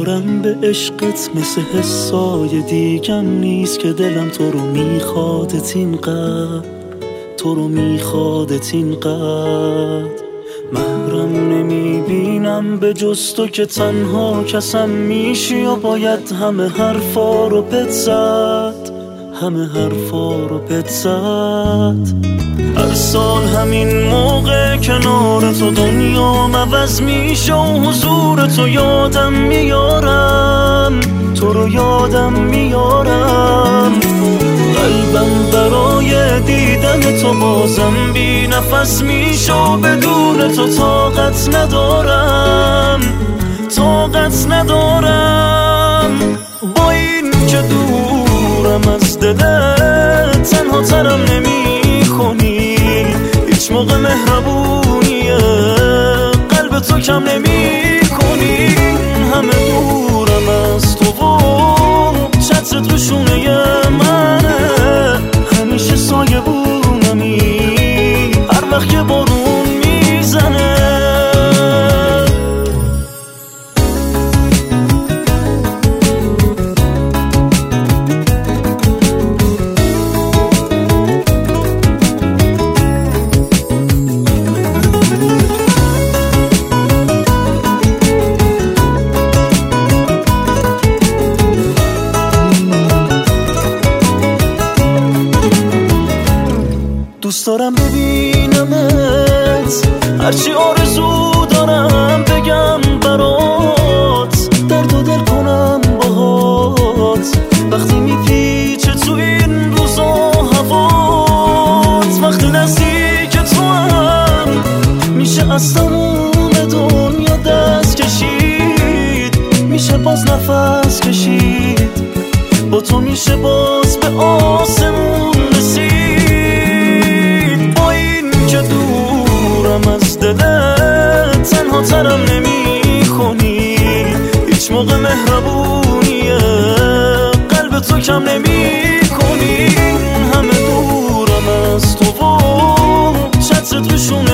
دارم به عشقت مثل حسای دیگم نیست که دلم تو رو میخوادت اینقدر، تو رو میخوادت اینقدر. محرم نمیبینم به جز تو که تنها کسم میشی و باید همه حرفا رو پت زد، همه حرفا رو پت زد. هر سال همین موقع کنار تو دنیام عوض میشه و حضور تو یادم میارم، تو رو یادم میارم. قلبم برای دیدن تو بازم بی نفس میشه و بدون تو طاقت ندارم، طاقت ندارم. با این که دورم از دلت تنها ترم نمی کنی، هیچ موقع مهربونی قلب تو کم نمی کنی. همه دورم از تو و چترت رو شونه منه، همیشه سایه بونمی هر وقت که بارون میزنه. دوست دارم ببینمت، هرچی آرزو دارم بگم برات، درد و دل کنم باهات. وقتی میپیچه تو این روزا هوات، وقتی نزدیک تو هم میشه از تموم دنیا دست کشید، میشه باز نفس کشید، با تو میشه باز به آسمون رسید. از دلت تنها ترم نمی کنی، هیچ موقع مهربونی قلب تو کم نمی کنی. همه دورم از تو و چترت رو